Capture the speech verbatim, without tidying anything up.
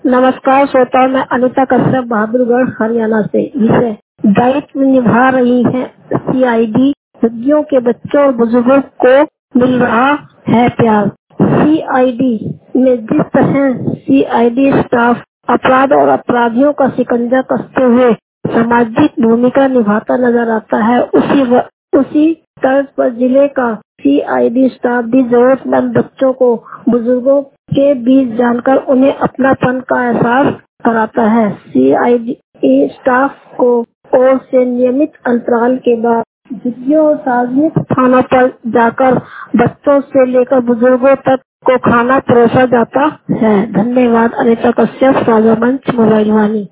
नमस्कार श्रोताओं, मैं अनिता कश्यप बहादुरगढ़ हरियाणा से। विषय दायित्व निभा रही है सीआईडी। सदियों के बच्चों और बुजुर्गों को मिल रहा है प्यार। सीआईडी में जिस तरह सीआईडी स्टाफ अपराध और अपराधियों का शिकंजा कसते हुए सामाजिक भूमिका निभाता नजर आता है, उसी व, उसी तर्ज पर जिले का सीआईडी स्टाफ भी जरूरतमंद बच्चों को बुजुर्गों के बीच जानकर उन्हें अपनापन का एहसास कराता है। सीआईडी स्टाफ को ओर से नियमित अंतराल के बाद झुग्गियों और सार्वजनिक स्थानों पर जाकर बच्चों से लेकर बुजुर्गों तक को खाना परोसा जाता है। धन्यवाद। अनिता कश्यप, साझा मंच, मोबाइल वाणी।